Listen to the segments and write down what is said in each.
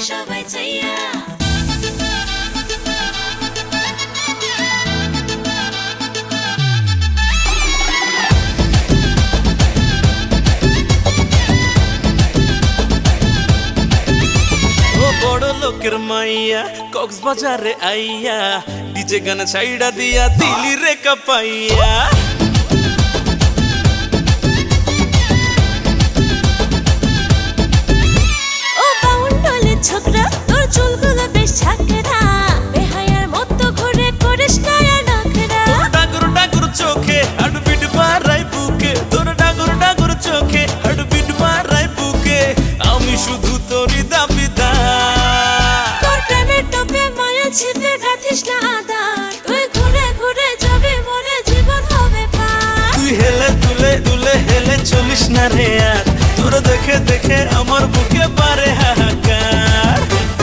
সবাই চাইয়া বড় লোকের মাইয়া কক্সবাজারে আইয়া ডিজে গান ছাইড়া দিয়া দিলি রে কাপাইয়া ও বাউন্ডলের ছোকরা তোর চুলগুলো বেশ ছাকরা বেহায়ার মতো ঘুরে করিস না নখরা ডাগর ডাগর চোখে হার্টবিট বাড়াই বুকে তোর ডাগর ডাগর চোখে হার্টবিট বাড়াই বুকে আমি শুধু তোরই দাবিদার তোর প্রেমের টোপে মায়া ছিপে গাথিস না আদার তুই ঘুরে ঘুরে যাবি মরে জীবন হবে পার তুই হেলে দুলে দুলে হেলে চলিস না রে আর তোর দেখে দেখে আমার বুকে পারে হাহাকার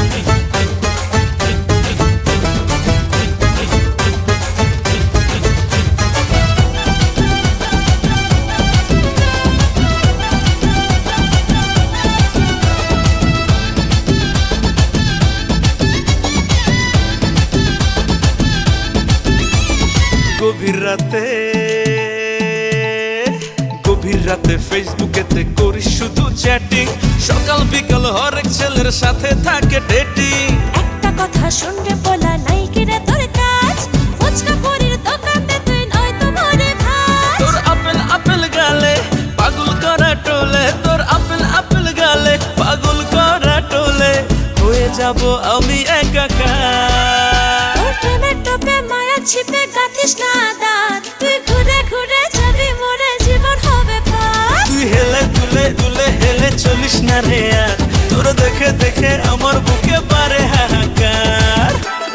গভীর রাতে ফেসবুকেতে করিস শুধু চ্যাটিং সকাল বিকাল হরেক ছেলের সাথে থাকে ডেটিং একটা কথা শুনলে বলা নাই কিরে তোর কাজ ফুচকা পুরির দোকানে তুই নয় তো মরে ভাই তোর আপেল আপেল গালে পাগল করা টোলে তোর আপেল আপেল গালে পাগল করা টোলে হয়ে যাব আমি একাকার তোর প্রেমের টোপে মায়া ছিপে গাথিস না দাঁত তুই ঘুরে ঘুরে যাবি মরে জীবন হবে পার তুই হেলে দুলে দুলে হেলে চলিস না রে আর তোর দেখে দেখে আমার বুকে পারে হাহাকার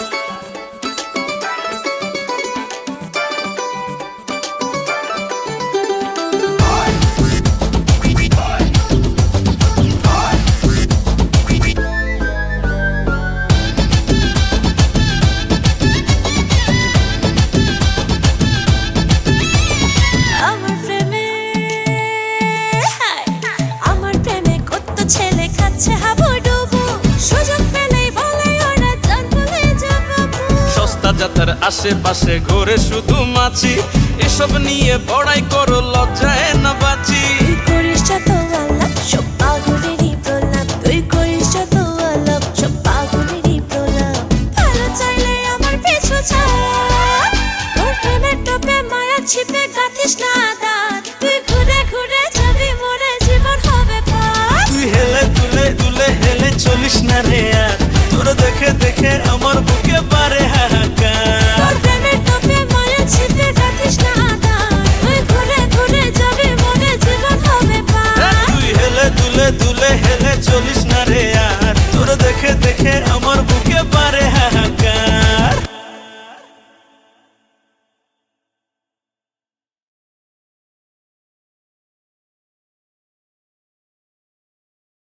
আমার প্রেমে আমার প্রেমে কত ছেলে খাচ্ছে হাবুডুবু সুযোগ পেলেই বলে ওরা জান বলে যাবো সস্তা জাতের আশেপাশে ঘোরে শুধু মাছি এসব নিয়ে বড়াই করো লজ্জায় না বাঁচি তুই করিস যত আলাপ সব পাগলেরই প্রলাপ তুই করিস যত আলাপ সব পাগলেরই প্রলাপ ভালো চাইলে আমার পিছু ছাড় তোর প্রেমের টোপে মায়া ছিপে গাথিস না দাঁত তুই ঘুরে ঘুরে যাবি মরে জীবন হবে পার তুই হেলে দুলে দুলে হেলে চলিস না রে আর তোর দেখে দেখে